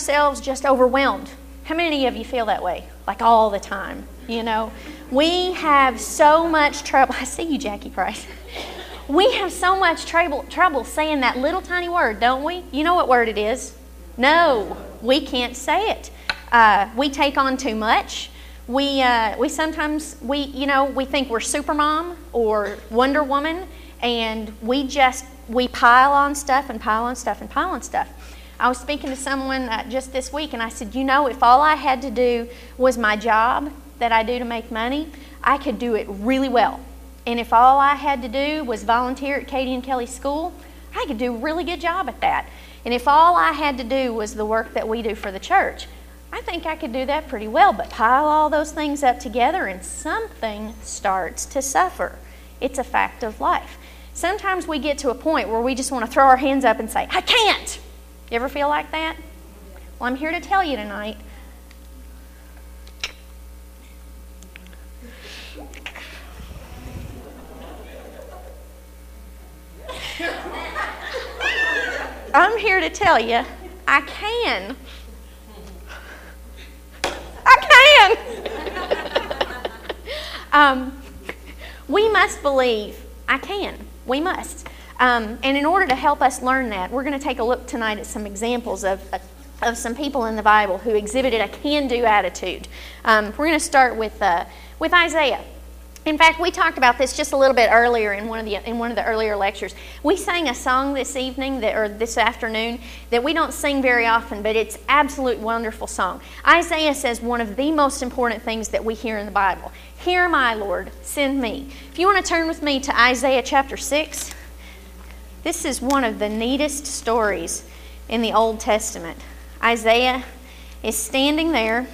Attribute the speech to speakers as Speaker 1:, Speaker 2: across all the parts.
Speaker 1: ourselves just overwhelmed. How many of you feel that way? Like all the time, We have so much trouble. I see you, Jackie Price. We have so much trouble saying that little tiny word, don't we? You know what word it is? No, we can't say it. We take on too much. We sometimes think we're Supermom or Wonder Woman, and we pile on stuff and pile on stuff and pile on stuff. I was speaking to someone just this week, and I said, if all I had to do was my job that I do to make money, I could do it really well. And if all I had to do was volunteer at Katie and Kelly's school, I could do a really good job at that. And if all I had to do was the work that we do for the church, I think I could do that pretty well. But pile all those things up together and something starts to suffer. It's a fact of life. Sometimes we get to a point where we just want to throw our hands up and say, I can't. You ever feel like that? Well, I'm here to tell you tonight. I'm here to tell you, I can. We must believe I can. We must. And in order to help us learn that, we're going to take a look tonight at some examples of some people in the Bible who exhibited a can-do attitude. We're going to start with Isaiah. In fact, we talked about this just a little bit earlier in one of the earlier lectures. We sang a song this evening or this afternoon that we don't sing very often, but it's absolute wonderful song. Isaiah says one of the most important things that we hear in the Bible. Here am I, Lord, send me. If you want to turn with me to Isaiah chapter 6, this is one of the neatest stories in the Old Testament. Isaiah is standing there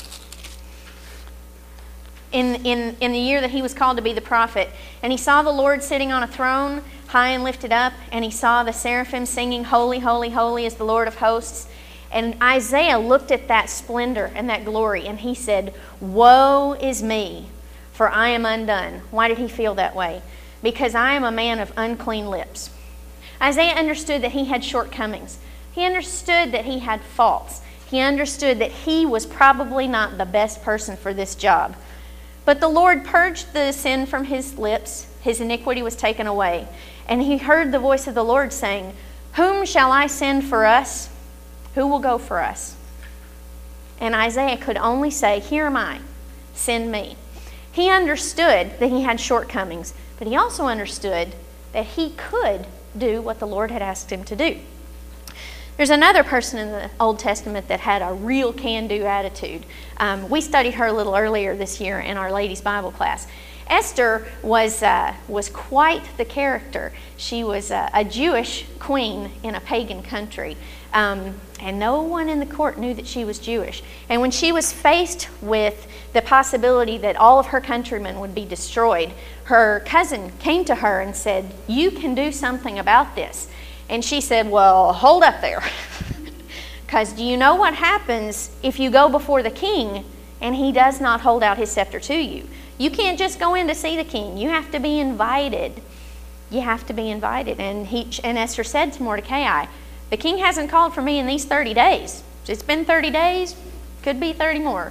Speaker 1: in the year that he was called to be the prophet, and he saw the Lord sitting on a throne, high and lifted up, and he saw the seraphim singing, Holy, holy, holy is the Lord of hosts. And Isaiah looked at that splendor and that glory, and he said, Woe is me, for I am undone. Why did he feel that way? Because I am a man of unclean lips. Isaiah understood that he had shortcomings. He understood that he had faults. He understood that he was probably not the best person for this job. But the Lord purged the sin from his lips. His iniquity was taken away. And he heard the voice of the Lord saying, Whom shall I send for us? Who will go for us? And Isaiah could only say, Here am I, send me. He understood that he had shortcomings, but he also understood that he could do what the Lord had asked him to do. There's another person in the Old Testament that had a real can-do attitude. We studied her a little earlier this year in our ladies' Bible class. Esther was quite the character. She was a Jewish queen in a pagan country, and no one in the court knew that she was Jewish. And when she was faced with the possibility that all of her countrymen would be destroyed, her cousin came to her and said, You can do something about this. And she said, Well, hold up there. Because do you know what happens if you go before the king and he does not hold out his scepter to you? You can't just go in to see the king. You have to be invited. You have to be invited. And Esther said to Mordecai, The king hasn't called for me in these 30 days. It's been 30 days. Could be 30 more,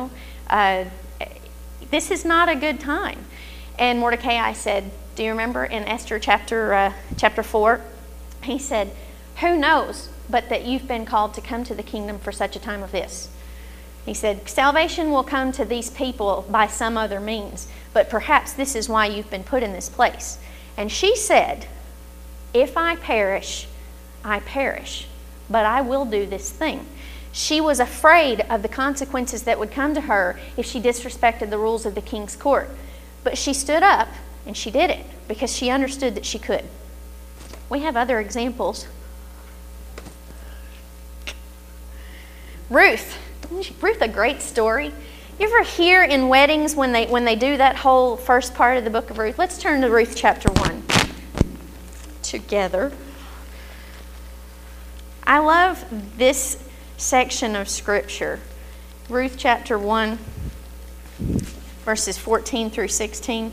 Speaker 1: This is not a good time. And Mordecai said, do you remember in Esther chapter 4? He said, Who knows but that you've been called to come to the kingdom for such a time as this? He said, Salvation will come to these people by some other means, but perhaps this is why you've been put in this place. And she said, If I perish, I perish, but I will do this thing. She was afraid of the consequences that would come to her if she disrespected the rules of the king's court. But she stood up and she did it because she understood that she could. We have other examples. Ruth, a great story. You ever hear in weddings when they do that whole first part of the book of Ruth? Let's turn to Ruth chapter 1 together. I love this section of Scripture. Ruth chapter 1, verses 14 through 16.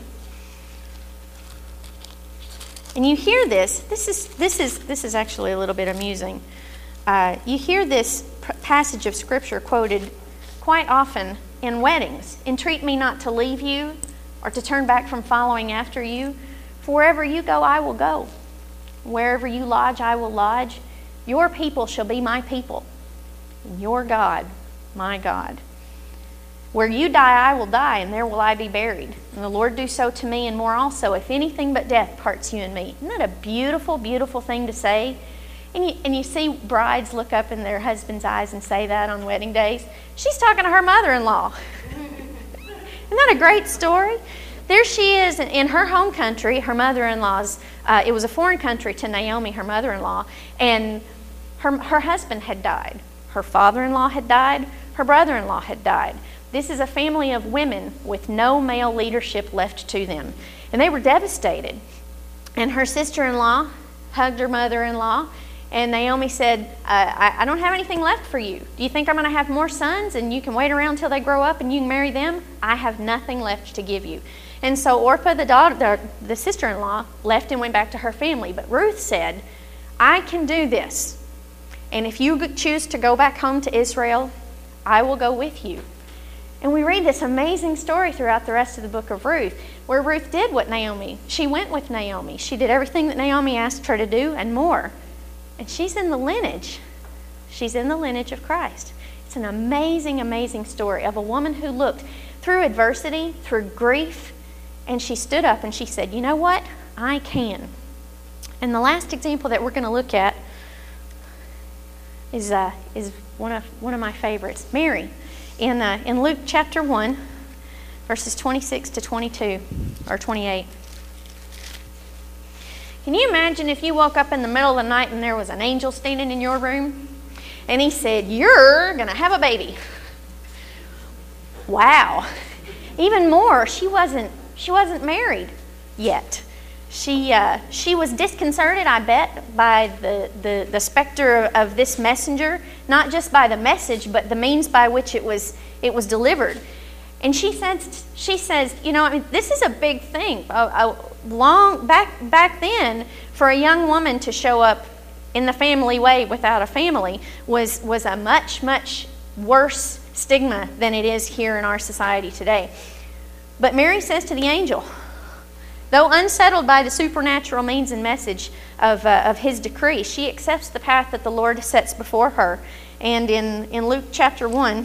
Speaker 1: And you hear this. This is actually a little bit amusing. You hear this passage of Scripture quoted quite often in weddings. Entreat me not to leave you or to turn back from following after you. For wherever you go, I will go. Wherever you lodge, I will lodge. Your people shall be my people, and your God, my God. Where you die, I will die, and there will I be buried. And the Lord do so to me, and more also, if anything but death parts you and me. Isn't that a beautiful, beautiful thing to say? And you see brides look up in their husband's eyes and say that on wedding days. She's talking to her mother-in-law. Isn't that a great story? There she is in her home country, her mother-in-law's, it was a foreign country to Naomi, her mother-in-law, and her husband had died. Her father-in-law had died. Her brother-in-law had died. This is a family of women with no male leadership left to them. And they were devastated. And her sister-in-law hugged her mother-in-law, and Naomi said, I don't have anything left for you. Do you think I'm going to have more sons and you can wait around till they grow up and you can marry them? I have nothing left to give you. And so Orpah, the sister-in-law, left and went back to her family. But Ruth said, I can do this. And if you choose to go back home to Israel, I will go with you. And we read this amazing story throughout the rest of the book of Ruth, where Ruth did what she went with Naomi. She did everything that Naomi asked her to do and more. And she's in the lineage. She's in the lineage of Christ. It's an amazing, amazing story of a woman who looked through adversity, through grief, and she stood up and she said, you know what? I can. And the last example that we're going to look at is one of my favorites, Mary. In Luke chapter 1, verses 26 to 22, or 28. Can you imagine if you woke up in the middle of the night and there was an angel standing in your room and he said, you're going to have a baby? Wow. Even more, she wasn't married yet. She was disconcerted, I bet, by the specter of this messenger, not just by the message, but the means by which it was delivered. And she says, you know, I mean, this is a big thing. Long back then, for a young woman to show up in the family way without a family was a much, much worse stigma than it is here in our society today. But Mary says to the angel, though unsettled by the supernatural means and message of his decree, she accepts the path that the Lord sets before her. And in Luke chapter 1,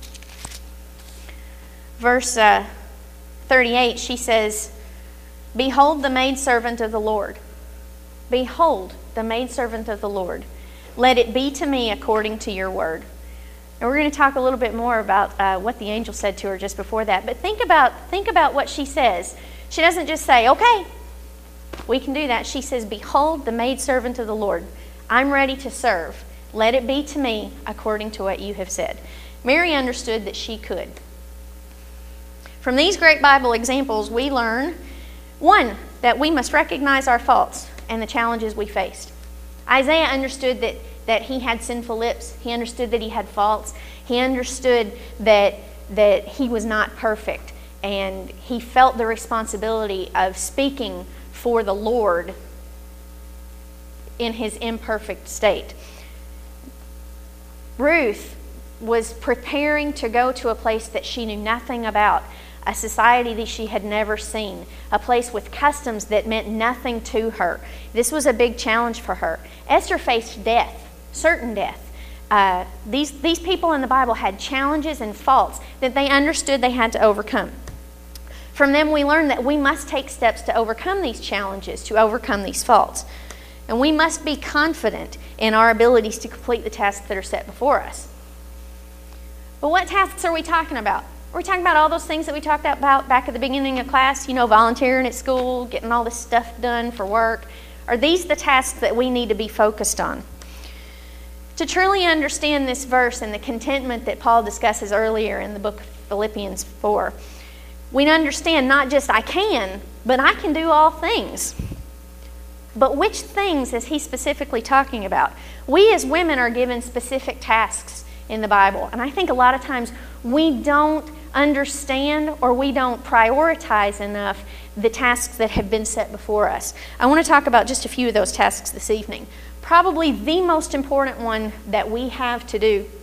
Speaker 1: verse 38, she says, behold the maidservant of the Lord. Behold the maidservant of the Lord. Let it be to me according to your word. And we're going to talk a little bit more about what the angel said to her just before that. But think about what she says. She doesn't just say, okay, we can do that. She says, behold the maidservant of the Lord. I'm ready to serve. Let it be to me according to what you have said. Mary understood that she could. From these great Bible examples, we learn, one, that we must recognize our faults and the challenges we faced. Isaiah understood that he had sinful lips. He understood that he had faults. He understood that he was not perfect. And he felt the responsibility of speaking for the Lord in his imperfect state. Ruth was preparing to go to a place that she knew nothing about, a society that she had never seen, a place with customs that meant nothing to her. This was a big challenge for her. Esther faced death, certain death. These people in the Bible had challenges and faults that they understood they had to overcome. From them we learn that we must take steps to overcome these challenges, to overcome these faults. And we must be confident in our abilities to complete the tasks that are set before us. But what tasks are we talking about? Are we talking about all those things that we talked about back at the beginning of class? You know, volunteering at school, getting all this stuff done for work. Are these the tasks that we need to be focused on? To truly understand this verse and the contentment that Paul discusses earlier in the book of Philippians 4, we understand not just I can, but I can do all things. But which things is he specifically talking about? We as women are given specific tasks in the Bible. And I think a lot of times we don't understand or we don't prioritize enough the tasks that have been set before us. I want to talk about just a few of those tasks this evening. Probably the most important one that we have to do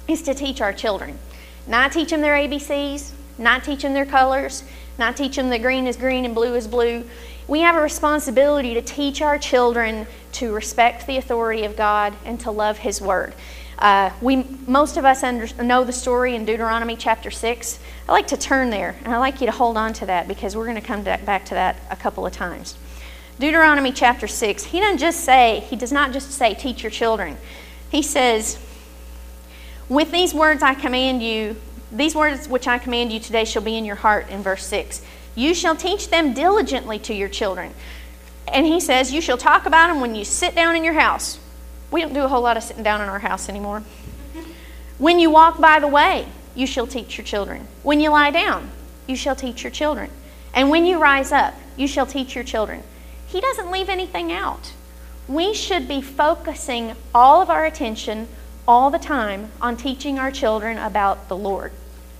Speaker 1: is to teach our children. Not teach them their ABCs, not teach them their colors, not teach them that green is green and blue is blue. We have a responsibility to teach our children to respect the authority of God and to love His Word. Most of us know the story in Deuteronomy chapter 6. I like to turn there, and I'd like you to hold on to that because we're going to come back to that a couple of times. Deuteronomy chapter 6, he does not just say, teach your children. He says, with these words I command you, these words which I command you today shall be in your heart, in verse 6. You shall teach them diligently to your children. And he says, you shall talk about them when you sit down in your house. We don't do a whole lot of sitting down in our house anymore. When you walk by the way, you shall teach your children. When you lie down, you shall teach your children. And when you rise up, you shall teach your children. He doesn't leave anything out. We should be focusing all of our attention all the time on teaching our children about the Lord.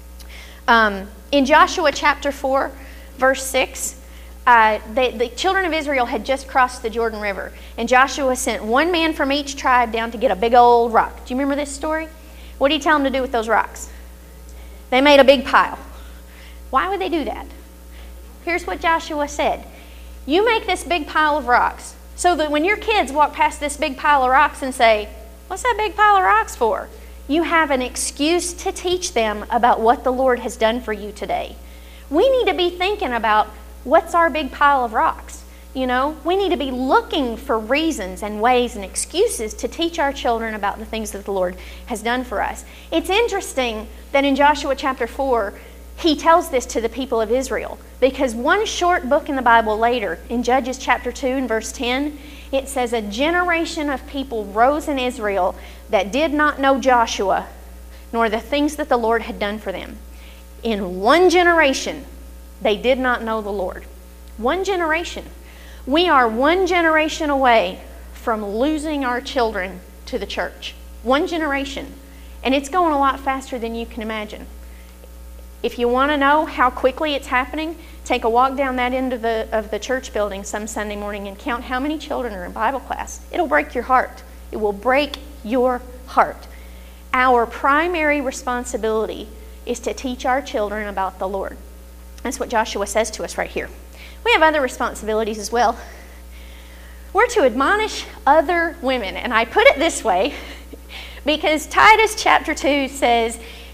Speaker 1: In Joshua chapter 4, verse 6, the children of Israel had just crossed the Jordan River, and Joshua sent one man from each tribe down to get a big old rock. Do you remember this story? What did he tell them to do with those rocks? They made a big pile. Why would they do that? Here's what Joshua said. You make this big pile of rocks so that when your kids walk past this big pile of rocks and say, what's that big pile of rocks for? You have an excuse to teach them about what the Lord has done for you today. We need to be thinking about what's our big pile of rocks. You know, we need to be looking for reasons and ways and excuses to teach our children about the things that the Lord has done for us. It's interesting that in Joshua chapter 4, he tells this to the people of Israel, because one short book in the Bible later, in Judges chapter 2 and verse 10, it says, a generation of people rose in Israel that did not know Joshua, nor the things that the Lord had done for them. In one generation, they did not know the Lord. One generation. We are one generation away from losing our children to the church. One generation. And it's going a lot faster than you can imagine. If you want to know how quickly it's happening, take a walk down that end of the church building some Sunday morning and count how many children are in Bible class. It'll break your heart. It will break your heart. Our primary responsibility is to teach our children about the Lord. That's what Joshua says to us right here. We have other responsibilities as well. We're to admonish other women. And I put it this way because Titus chapter 2 says,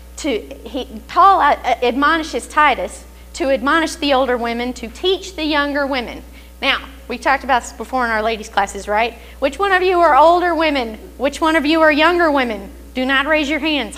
Speaker 1: Paul admonishes Titus to admonish the older women, to teach the younger women. Now, we talked about this before in our ladies' classes, right? Which one of you are older women? Which one of you are younger women? Do not raise your hands.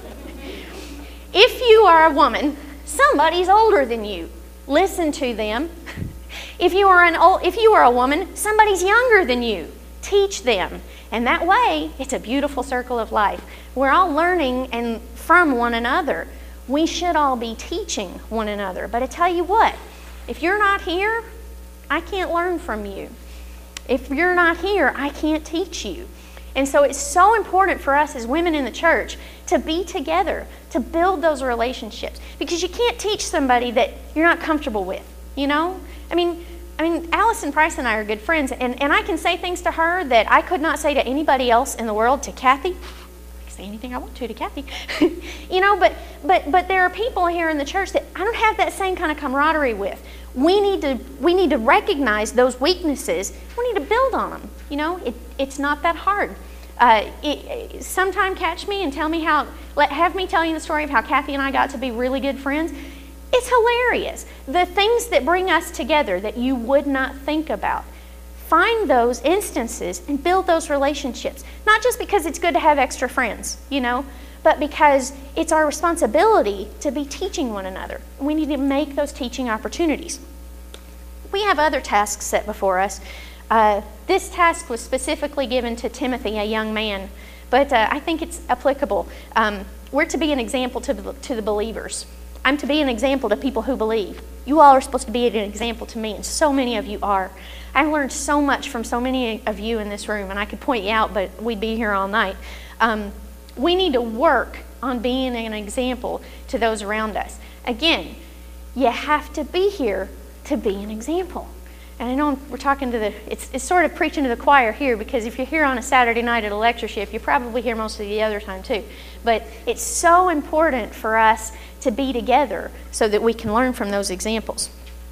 Speaker 1: If you are a woman, somebody's older than you. Listen to them. If you are a woman, somebody's younger than you. Teach them. And that way, it's a beautiful circle of life. We're all learning and from one another. We should all be teaching one another. But I tell you what, if you're not here, I can't learn from you. If you're not here, I can't teach you. And so it's so important for us as women in the church to be together, to build those relationships. Because you can't teach somebody that you're not comfortable with, you know? I mean, Allison Price and I are good friends, and I can say things to her that I could not say to anybody else in the world, to Kathy. I can say anything I want to Kathy. You know, but there are people here in the church that I don't have that same kind of camaraderie with. We need to recognize those weaknesses. We need to build on them. You know, it's not that hard. Sometime catch me and have me tell you the story of how Kathy and I got to be really good friends. It's hilarious. The things that bring us together that you would not think about. Find those instances and build those relationships. Not just because it's good to have extra friends, you know, but because it's our responsibility to be teaching one another. We need to make those teaching opportunities. We have other tasks set before us. This task was specifically given to Timothy, a young man, but I think it's applicable. We're to be an example to the believers. I'm to be an example to people who believe. You all are supposed to be an example to me, and so many of you are. I've learned so much from so many of you in this room, and I could point you out, but we'd be here all night. We need to work on being an example to those around us. Again, you have to be here to be an example. And I know we're talking to it's sort of preaching to the choir here, because if you're here on a Saturday night at a lectureship, you're probably here most of the other time too. But it's so important for us to be together so that we can learn from those examples.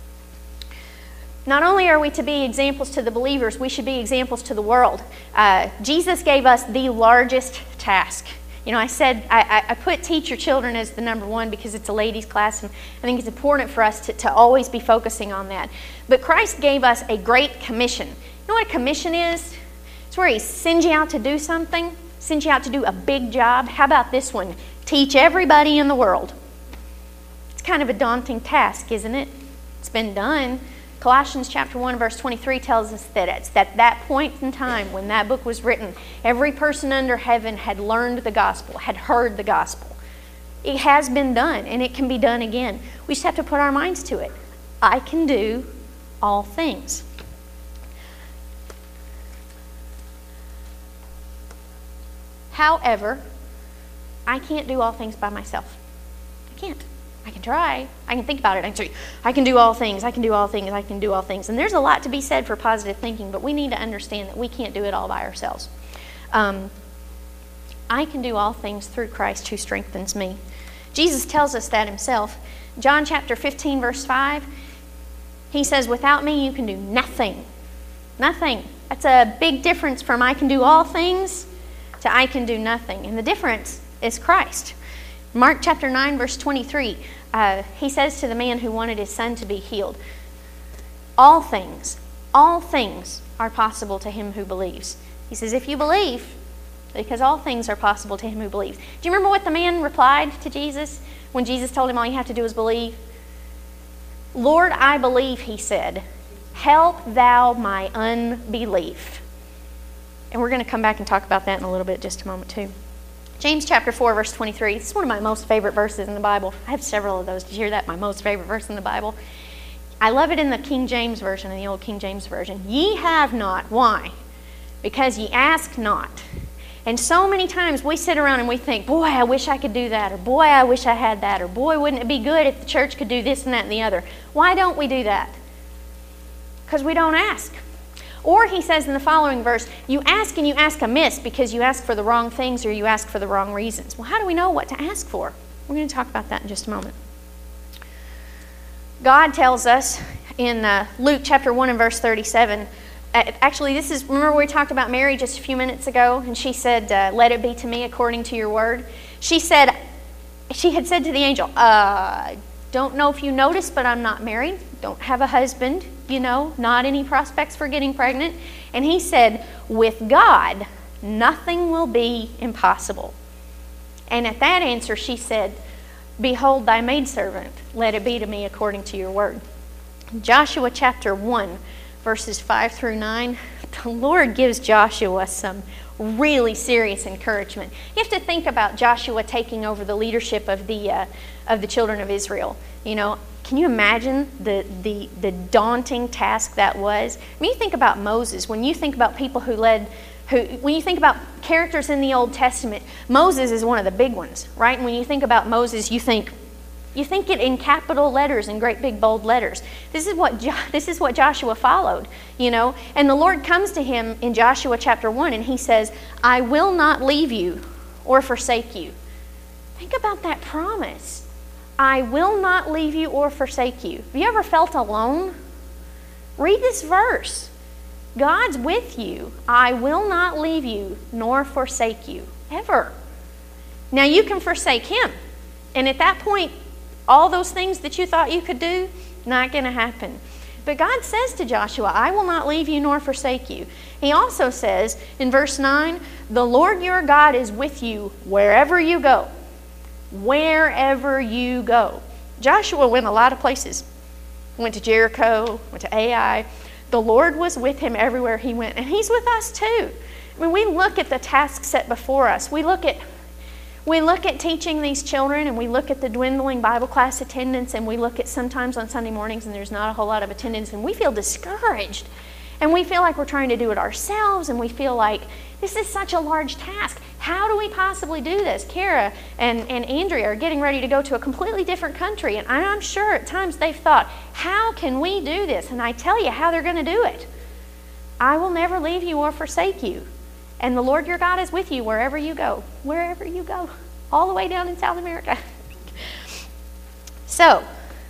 Speaker 1: Not only are we to be examples to the believers, we should be examples to the world. Jesus gave us the largest task. You know, I said I put teach your children as the number one because it's a ladies' class, and I think it's important for us to always be focusing on that. But Christ gave us a great commission. You know what a commission is? It's where He sends you out to do something, sends you out to do a big job. How about this one? Teach everybody in the world. It's kind of a daunting task, isn't it? It's been done. Colossians chapter 1 verse 23 tells us that it's at that point in time when that book was written, every person under heaven had learned the gospel, had heard the gospel. It has been done, and it can be done again. We just have to put our minds to it. I can do all things. However, I can't do all things by myself. I can't. I can try. I can think about it. I can say, I can do all things. I can do all things. I can do all things. And there's a lot to be said for positive thinking, but we need to understand that we can't do it all by ourselves. I can do all things through Christ who strengthens me. Jesus tells us that Himself. John chapter 15, verse 5, He says, without me you can do nothing. Nothing. That's a big difference from I can do all things to I can do nothing. And the difference is Christ. Mark chapter 9, verse 23, He says to the man who wanted his son to be healed, all things are possible to him who believes. He says, if you believe, because all things are possible to him who believes. Do you remember what the man replied to Jesus when Jesus told him all you have to do is believe? Lord, I believe, he said. Help thou my unbelief. And we're going to come back and talk about that in a little bit, just a moment too. James chapter 4, verse 23. This is one of my most favorite verses in the Bible. I have several of those. Did you hear that? My most favorite verse in the Bible. I love it in the King James Version, in the old King James Version. Ye have not. Why? Because ye ask not. And so many times we sit around and we think, boy, I wish I could do that, or boy, I wish I had that, or boy, wouldn't it be good if the church could do this and that and the other. Why don't we do that? Because we don't ask. Or he says in the following verse, you ask and you ask amiss because you ask for the wrong things or you ask for the wrong reasons. Well, how do we know what to ask for? We're going to talk about that in just a moment. God tells us in Luke chapter 1 and verse 37, actually this is, remember we talked about Mary just a few minutes ago, and she said, let it be to me according to your word. She had said to the angel, don't know if you noticed, but I'm not married, don't have a husband, not any prospects for getting pregnant. And he said, with God, nothing will be impossible. And at that answer, she said, behold thy maidservant, let it be to me according to your word. Joshua chapter 1, verses 5 through 9, the Lord gives Joshua some really serious encouragement. You have to think about Joshua taking over the leadership of the children of Israel. Can you imagine the daunting task that was? When you think about Moses, when you think about people when you think about characters in the Old Testament, Moses is one of the big ones, right? And when you think about Moses, you think it in capital letters and great big bold letters. This is what Joshua followed, And the Lord comes to him in Joshua chapter 1 and he says, I will not leave you or forsake you. Think about that promise. I will not leave you or forsake you. Have you ever felt alone? Read this verse. God's with you. I will not leave you nor forsake you. Ever. Now you can forsake Him. And at that point, all those things that you thought you could do, not going to happen. But God says to Joshua, I will not leave you nor forsake you. He also says in verse 9, the Lord your God is with you wherever you go. Wherever you go. Joshua went a lot of places. Went to Jericho, went to Ai. The Lord was with him everywhere he went. And He's with us too. We look at the task set before us. We look at teaching these children, and we look at the dwindling Bible class attendance, and we look at sometimes on Sunday mornings and there's not a whole lot of attendance, and we feel discouraged. And we feel like we're trying to do it ourselves, and we feel like this is such a large task. How do we possibly do this? Kara and Andrea are getting ready to go to a completely different country, and I'm sure at times they've thought, how can we do this? And I tell you how they're going to do it. I will never leave you or forsake you. And the Lord your God is with you wherever you go. Wherever you go. All the way down in South America. So,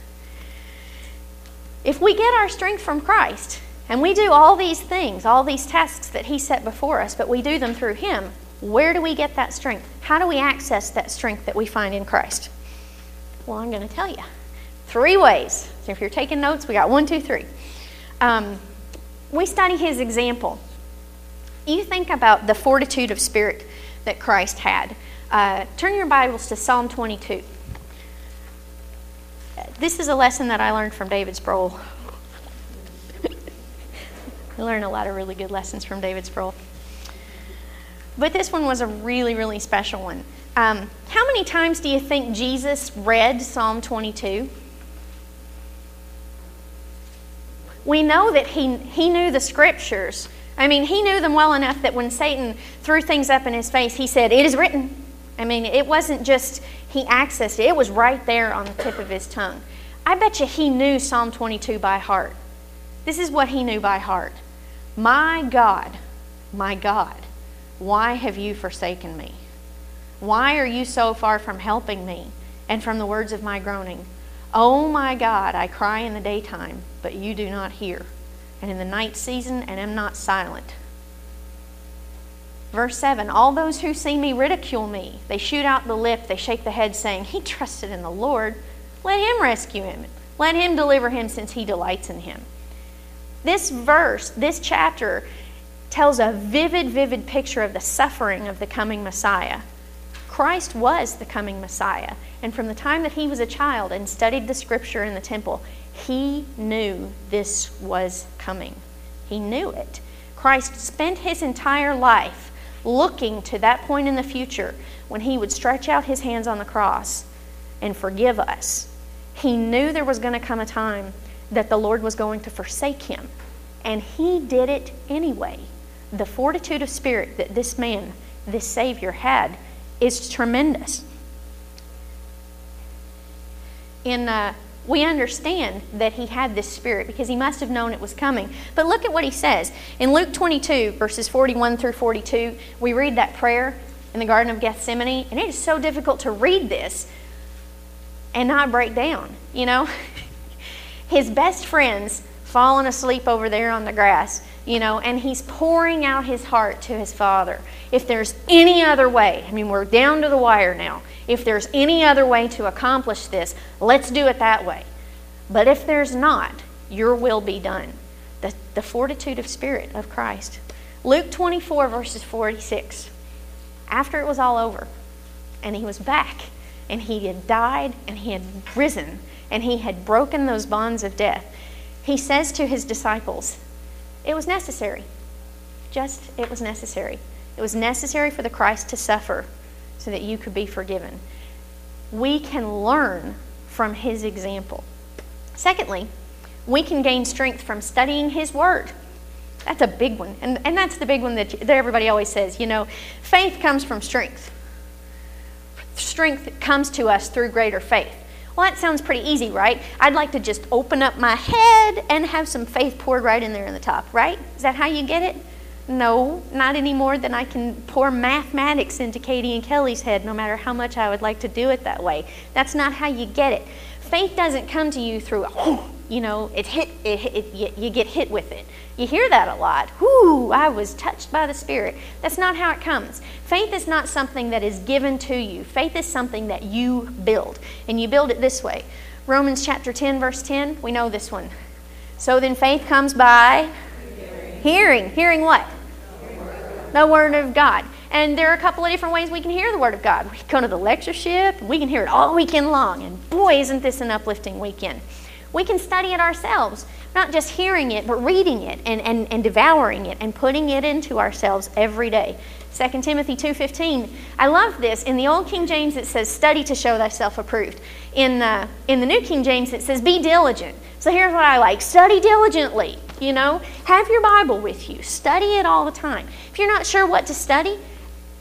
Speaker 1: if we get our strength from Christ, and we do all these things, all these tasks that He set before us, but we do them through Him, where do we get that strength? How do we access that strength that we find in Christ? Well, I'm going to tell you. 3 ways. So if you're taking notes, we got 1, 2, 3. We study His example. You think about the fortitude of spirit that Christ had. Turn your Bibles to Psalm 22. This is a lesson that I learned from David Sproul. I learned a lot of really good lessons from David Sproul. But this one was a really, really special one. How many times do you think Jesus read Psalm 22? We know that he knew the scriptures. I mean, he knew them well enough that when Satan threw things up in his face, he said, "It is written." I mean, it wasn't just he accessed it. It was right there on the tip of his tongue. I bet you he knew Psalm 22 by heart. This is what he knew by heart. My God, why have you forsaken me? Why are you so far from helping me and from the words of my groaning? Oh my God, I cry in the daytime, but you do not hear, and in the night season, and am not silent. Verse 7, all those who see me ridicule me. They shoot out the lip, they shake the head, saying, he trusted in the Lord. Let Him rescue him. Let Him deliver him, since He delights in him. This verse, this chapter, tells a vivid picture of the suffering of the coming Messiah. Christ was the coming Messiah. And from the time that He was a child and studied the scripture in the temple, He knew this was coming. He knew it. Christ spent His entire life looking to that point in the future when He would stretch out His hands on the cross and forgive us. He knew there was going to come a time that the Lord was going to forsake Him. And He did it anyway. The fortitude of spirit that this man, this Savior, had is tremendous. We understand that He had this spirit because He must have known it was coming. But look at what He says. In Luke 22, verses 41 through 42, we read that prayer in the Garden of Gethsemane, and it is so difficult to read this and not break down, you know. His best friend's fallen asleep over there on the grass, you know, and He's pouring out His heart to His Father. If there's any other way, I mean, we're down to the wire now. If there's any other way to accomplish this, let's do it that way. But if there's not, your will be done. The fortitude of spirit of Christ. Luke 24, verses 46. After it was all over, and He was back, and He had died, and He had risen, and He had broken those bonds of death, He says to His disciples, it was necessary. It was necessary. It was necessary for the Christ to suffer so that you could be forgiven. We can learn from His example. Secondly, we can gain strength from studying His Word. That's a big one. And that's the big one that everybody always says, you know, faith comes from strength. Strength comes to us through greater faith. Well, that sounds pretty easy, right? I'd like to just open up my head and have some faith poured right in there in the top, right? Is that how you get it? No, not any more than I can pour mathematics into Katie and Kelly's head, no matter how much I would like to do it that way. That's not how you get it. Faith doesn't come to you through, you know, you get hit with it. You hear that a lot. Whoo, I was touched by the Spirit. That's not how it comes. Faith is not something that is given to you. Faith is something that you build. And you build it this way. Romans chapter 10, verse 10, we know this one. So then faith comes by hearing. Hearing what? The Word of God. And there are a couple of different ways we can hear the Word of God. We can go to the lectureship, and we can hear it all weekend long. And boy, isn't this an uplifting weekend. We can study it ourselves, not just hearing it, but reading it and devouring it and putting it into ourselves every day. 2 Timothy 2:15. I love this. In the Old King James it says, study to show thyself approved. In the New King James it says, be diligent. So here's what I like. Study diligently. You know, have your Bible with you. Study it all the time. If you're not sure what to study,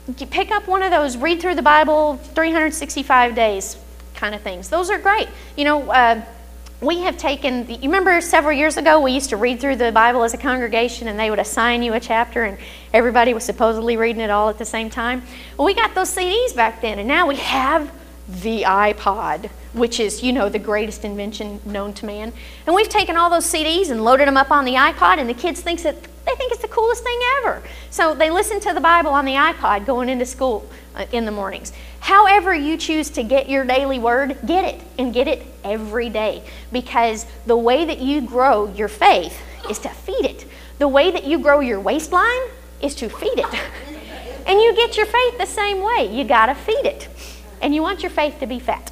Speaker 1: pick up one of those read through the Bible 365 days kind of things. Those are great. You know, we have taken, you remember several years ago we used to read through the Bible as a congregation and they would assign you a chapter and everybody was supposedly reading it all at the same time? Well, we got those CDs back then, and now we have the iPod, which is, you know, the greatest invention known to man. And we've taken all those CDs and loaded them up on the iPod, and the kids think it's the coolest thing ever. So they listen to the Bible on the iPod going into school in the mornings. However you choose to get your daily word, get it, and get it every day. Because the way that you grow your faith is to feed it. The way that you grow your waistline is to feed it. And you get your faith the same way. You got to feed it. And you want your faith to be fat.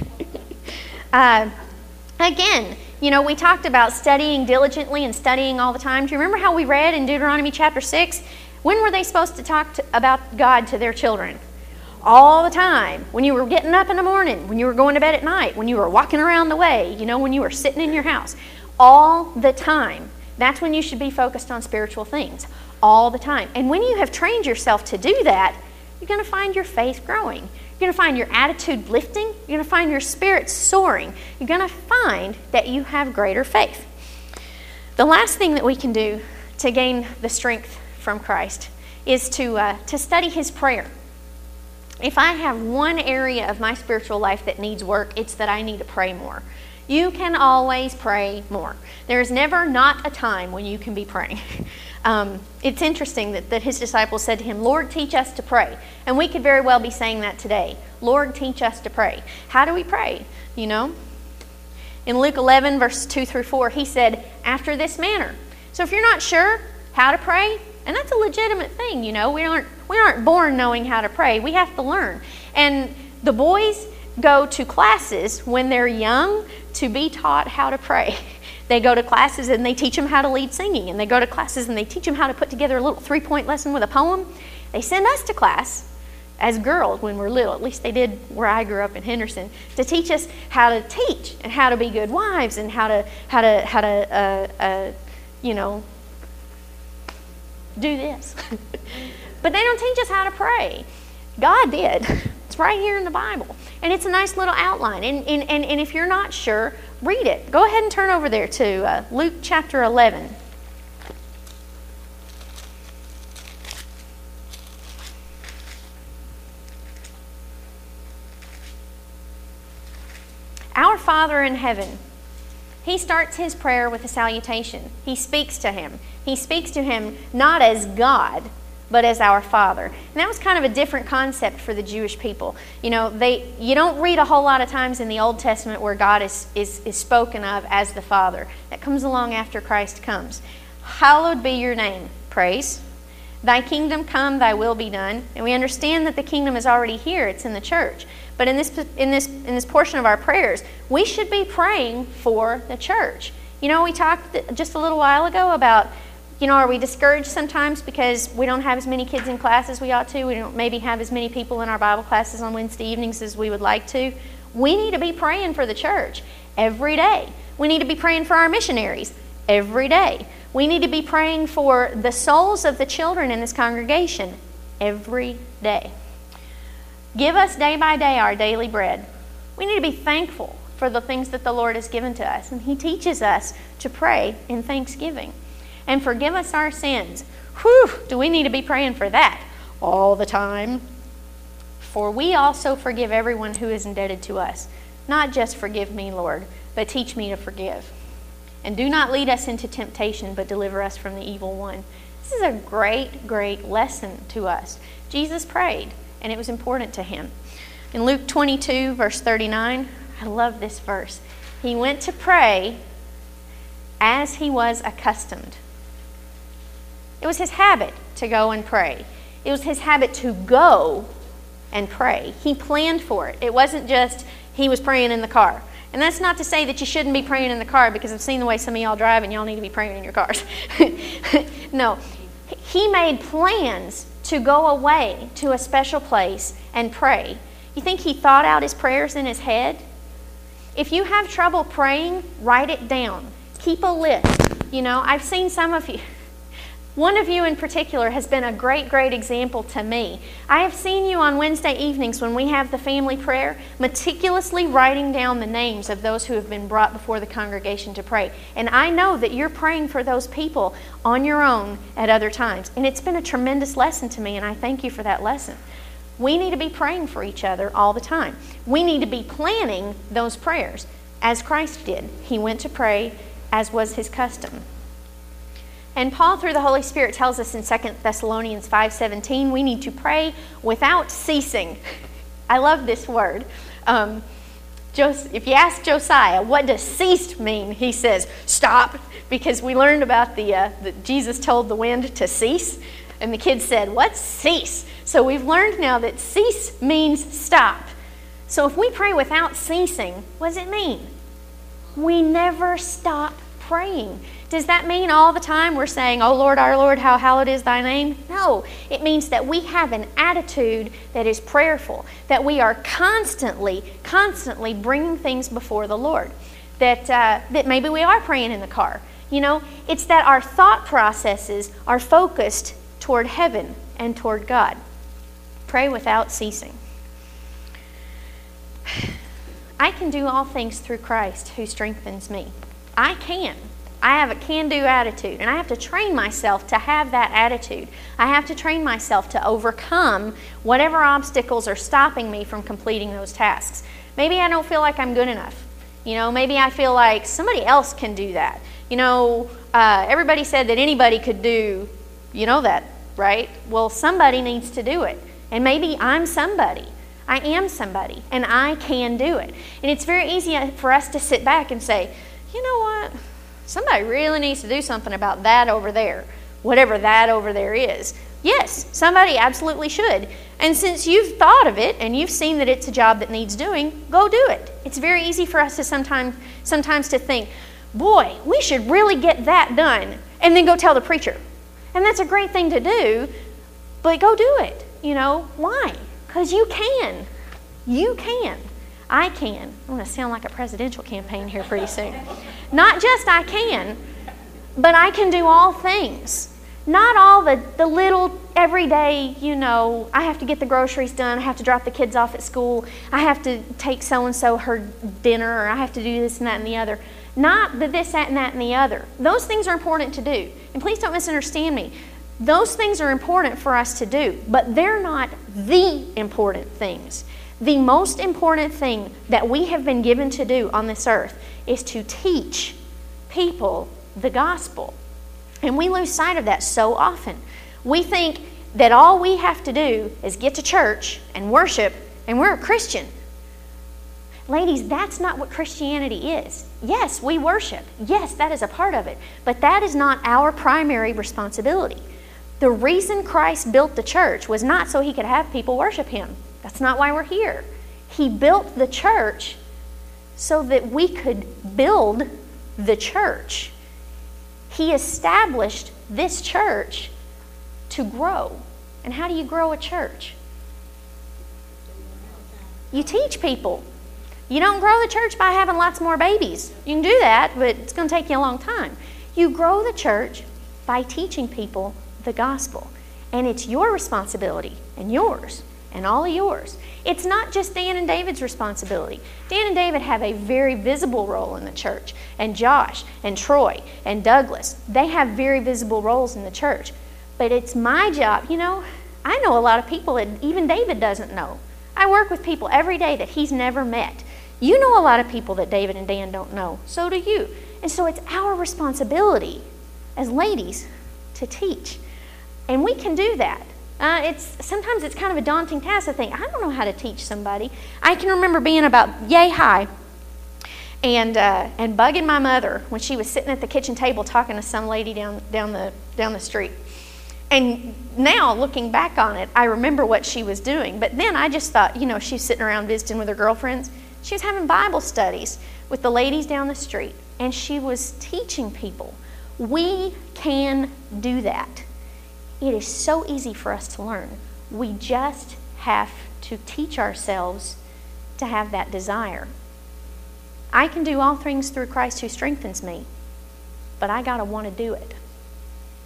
Speaker 1: Again, you know, we talked about studying diligently and studying all the time. Do you remember how we read in Deuteronomy chapter 6? When were they supposed to talk about God to their children? All the time. When you were getting up in the morning, when you were going to bed at night, when you were walking around the way, you know, when you were sitting in your house. All the time. That's when you should be focused on spiritual things. All the time. And when you have trained yourself to do that, you're going to find your faith growing. You're going to find your attitude lifting. You're going to find your spirit soaring. You're going to find that you have greater faith. The last thing that we can do to gain the strength from Christ is to study His prayer. If I have one area of my spiritual life that needs work, it's that I need to pray more. You can always pray more. There's never not a time when you can be praying. It's interesting that His disciples said to Him, Lord, teach us to pray. And we could very well be saying that today. Lord, teach us to pray. How do we pray? You know? In Luke 11, verses 2 through 4, He said, after this manner. So if you're not sure how to pray, and that's a legitimate thing, you know. We aren't born knowing how to pray. We have to learn. And the boys go to classes when they're young to be taught how to pray. They go to classes and they teach them how to lead singing. And they go to classes and they teach them how to put together a little 3-point lesson with a poem. They send us to class as girls when we're little. At least they did where I grew up in Henderson, to teach us how to teach and how to be good wives and how to you know, do this. But they don't teach us how to pray. God did. It's right here in the Bible. And it's a nice little outline. And if you're not sure, read it. Go ahead and turn over there to Luke chapter 11. Our Father in heaven, He starts His prayer with a salutation. He speaks to Him. He speaks to Him not as God, but as our Father. And that was kind of a different concept for the Jewish people. You know, you don't read a whole lot of times in the Old Testament where God is spoken of as the Father. That comes along after Christ comes. Hallowed be your name. Praise. Thy kingdom come, thy will be done. And we understand that the kingdom is already here. It's in the church. But in this portion of our prayers, we should be praying for the church. You know, we talked just a little while ago about, you know, are we discouraged sometimes because we don't have as many kids in class as we ought to? We don't maybe have as many people in our Bible classes on Wednesday evenings as we would like to. We need to be praying for the church every day. We need to be praying for our missionaries every day. We need to be praying for the souls of the children in this congregation every day. Give us day by day our daily bread. We need to be thankful for the things that the Lord has given to us. And He teaches us to pray in thanksgiving. And forgive us our sins. Whew, do we need to be praying for that all the time? For we also forgive everyone who is indebted to us. Not just forgive me, Lord, but teach me to forgive. And do not lead us into temptation, but deliver us from the evil one. This is a great, great lesson to us. Jesus prayed, and it was important to Him. In Luke 22, verse 39, I love this verse. He went to pray as He was accustomed. It was His habit to go and pray. It was His habit to go and pray. He planned for it. It wasn't just He was praying in the car. And that's not to say that you shouldn't be praying in the car, because I've seen the way some of y'all drive and y'all need to be praying in your cars. No. He made plans to go away to a special place and pray. You think He thought out His prayers in His head? If you have trouble praying, write it down. Keep a list. You know, I've seen some of you. One of you in particular has been a great, great example to me. I have seen you on Wednesday evenings when we have the family prayer, meticulously writing down the names of those who have been brought before the congregation to pray. And I know that you're praying for those people on your own at other times. And it's been a tremendous lesson to me, and I thank you for that lesson. We need to be praying for each other all the time. We need to be planning those prayers, as Christ did. He went to pray, as was his custom. And Paul, through the Holy Spirit, tells us in 2 Thessalonians 5:17, we need to pray without ceasing. I love this word. If you ask Josiah, what does cease mean? He says, stop, because we learned about that Jesus told the wind to cease, and the kids said, what's cease? So we've learned now that cease means stop. So if we pray without ceasing, what does it mean? We never stop praying. Does that mean all the time we're saying, oh Lord, our Lord, how hallowed is thy name? No. It means that we have an attitude that is prayerful, that we are constantly bringing things before the Lord, that maybe we are praying in the car. You know, it's that our thought processes are focused toward heaven and toward God. Pray without ceasing. I can do all things through Christ who strengthens me. I can. I have a can-do attitude, and I have to train myself to have that attitude. I have to train myself to overcome whatever obstacles are stopping me from completing those tasks. Maybe I don't feel like I'm good enough. You know, maybe I feel like somebody else can do that. You know, everybody said that anybody could do, you know that, right? Well, somebody needs to do it. And maybe I'm somebody. I am somebody, and I can do it. And it's very easy for us to sit back and say, you know what? Somebody really needs to do something about that over there, whatever that over there is. Yes, somebody absolutely should. And since you've thought of it and you've seen that it's a job that needs doing, go do it. It's very easy for us to sometimes to think, boy, we should really get that done, and then go tell the preacher. And that's a great thing to do, but go do it. You know, why? Because you can. You can. I can. I'm going to sound like a presidential campaign here pretty soon. Not just I can, but I can do all things. Not all the little everyday, you know, I have to get the groceries done, I have to drop the kids off at school, I have to take so-and-so her dinner, or I have to do this and that and the other. Not the this, that, and that, and the other. Those things are important to do. And please don't misunderstand me. Those things are important for us to do, but they're not the important things. The most important thing that we have been given to do on this earth is to teach people the gospel. And we lose sight of that so often. We think that all we have to do is get to church and worship, and we're a Christian. Ladies, that's not what Christianity is. Yes, we worship. Yes, that is a part of it. But that is not our primary responsibility. The reason Christ built the church was not so he could have people worship him. That's not why we're here. He built the church so that we could build the church. He established this church to grow. And how do you grow a church? You teach people. You don't grow the church by having lots more babies. You can do that, but it's going to take you a long time. You grow the church by teaching people the gospel. And it's your responsibility, and yours, and all of yours. It's not just Dan and David's responsibility. Dan and David have a very visible role in the church, and Josh and Troy and Douglas, they have very visible roles in the church. But it's my job. You know, I know a lot of people that even David doesn't know. I work with people every day that he's never met. You know a lot of people that David and Dan don't know. So do you. And so it's our responsibility as ladies to teach. And we can do that. Sometimes it's kind of a daunting task to think, I don't know how to teach somebody. I can remember being about yay high and bugging my mother when she was sitting at the kitchen table talking to some lady down the street. And now, looking back on it, I remember what she was doing. But then I just thought, you know, she's sitting around visiting with her girlfriends. She was having Bible studies with the ladies down the street. And she was teaching people. We can do that. It is so easy for us to learn. We just have to teach ourselves to have that desire. I can do all things through Christ who strengthens me, but I got to want to do it.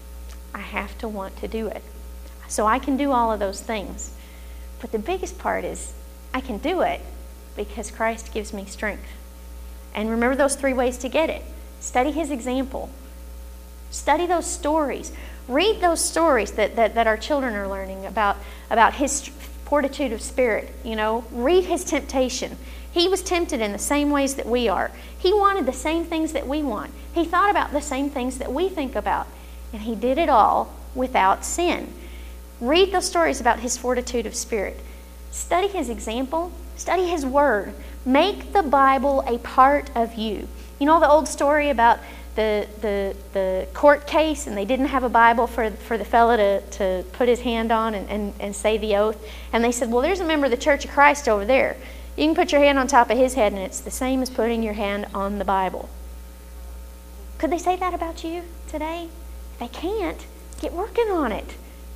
Speaker 1: I have to want to do it. So I can do all of those things. But the biggest part is I can do it because Christ gives me strength. And remember those 3 ways to get it. Study his example. Study those stories. Read those stories that our children are learning about his fortitude of spirit. Read his temptation. He was tempted in the same ways that we are. He wanted the same things that we want. He thought about the same things that we think about. And he did it all without sin. Read those stories about his fortitude of spirit. Study his example. Study his word. Make the Bible a part of you. You know the old story about the court case, and they didn't have a Bible for the fella to put his hand on and say the oath. And they said, well, there's a member of the Church of Christ over there. You can put your hand on top of his head, and it's the same as putting your hand on the Bible. Could they say that about you today? If they can't, get working on it,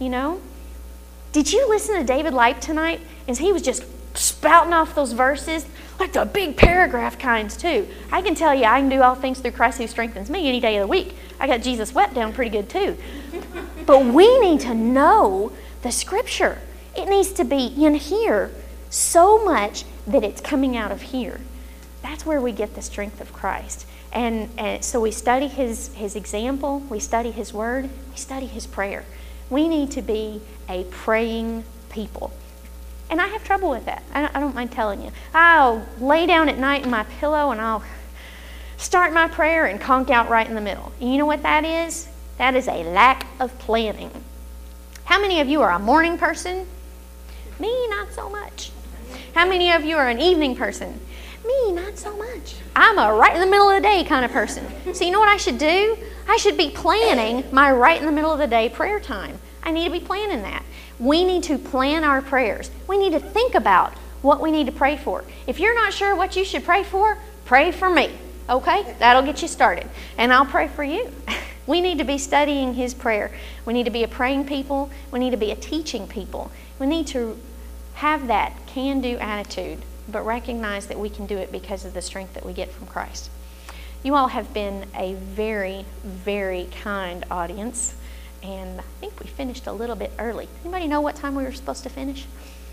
Speaker 1: Did you listen to David Lipe tonight? As he was just spouting off those verses, like the big paragraph kinds too. I can tell you I can do all things through Christ who strengthens me any day of the week. I got Jesus wept down pretty good too. But we need to know the Scripture. It needs to be in here so much that it's coming out of here. That's where we get the strength of Christ. And so we study his example, we study his word, we study his prayer. We need to be a praying people. And I have trouble with that. I don't mind telling you. I'll lay down at night in my pillow and I'll start my prayer and conk out right in the middle. And you know what that is? That is a lack of planning. How many of you are a morning person? Me, not so much. How many of you are an evening person? Me, not so much. I'm a right in the middle of the day kind of person. So you know what I should do? I should be planning my right in the middle of the day prayer time. I need to be planning that. We need to plan our prayers. We need to think about what we need to pray for. If you're not sure what you should pray for me. Okay? That'll get you started. And I'll pray for you. We need to be studying his prayer. We need to be a praying people. We need to be a teaching people. We need to have that can-do attitude, but recognize that we can do it because of the strength that we get from Christ. You all have been a very, very kind audience, and I think we finished a little bit early. Anybody know what time we were supposed to finish?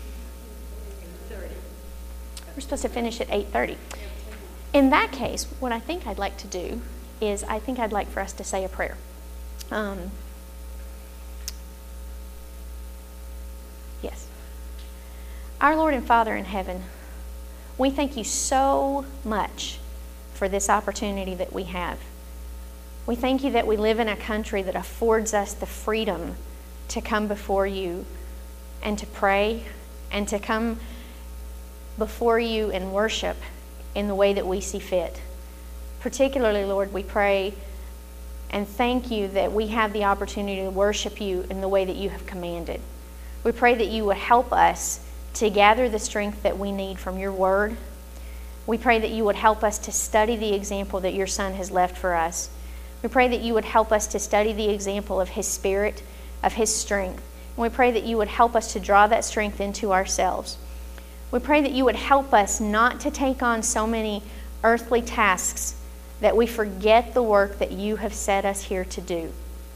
Speaker 1: 8:30. We're supposed to finish at 8:30. In that case, what I think I'd like to do is I think I'd like for us to say a prayer. Yes. Our Lord and Father in heaven, we thank you so much for this opportunity that we have. We thank you that we live in a country that affords us the freedom to come before you and to pray and to come before you and worship in the way that we see fit. Particularly, Lord, we pray and thank you that we have the opportunity to worship you in the way that you have commanded. We pray that you would help us to gather the strength that we need from your word. We pray that you would help us to study the example that your Son has left for us. We pray that you would help us to study the example of his spirit, of his strength. And we pray that you would help us to draw that strength into ourselves. We pray that you would help us not to take on so many earthly tasks that we forget the work that you have set us here to do.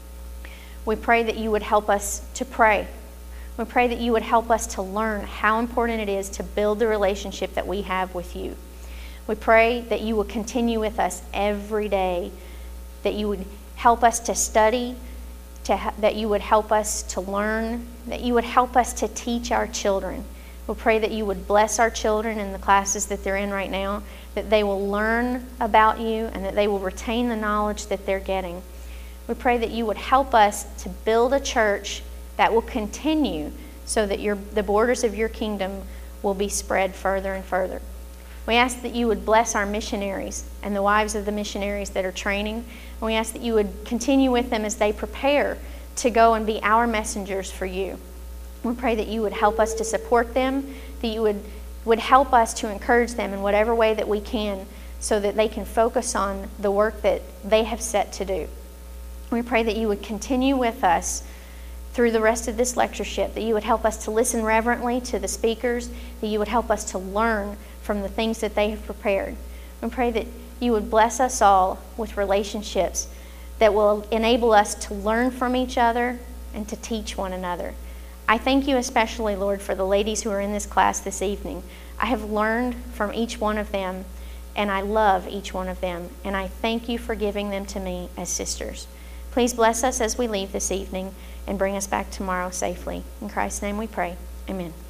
Speaker 1: We pray that you would help us to pray. We pray that you would help us to learn how important it is to build the relationship that we have with you. We pray that you will continue with us every day, that you would help us to study, that you would help us to learn, that you would help us to teach our children. We pray that you would bless our children in the classes that they're in right now, that they will learn about you and that they will retain the knowledge that they're getting. We pray that you would help us to build a church that will continue so that the borders of your kingdom will be spread further and further. We ask that you would bless our missionaries and the wives of the missionaries that are training. And we ask that you would continue with them as they prepare to go and be our messengers for you. We pray that you would help us to support them, that you would help us to encourage them in whatever way that we can so that they can focus on the work that they have set to do. We pray that you would continue with us through the rest of this lectureship, that you would help us to listen reverently to the speakers, that you would help us to learn from the things that they have prepared. We pray that you would bless us all with relationships that will enable us to learn from each other and to teach one another. I thank you especially, Lord, for the ladies who are in this class this evening. I have learned from each one of them, and I love each one of them, and I thank you for giving them to me as sisters. Please bless us as we leave this evening and bring us back tomorrow safely. In Christ's name we pray. Amen.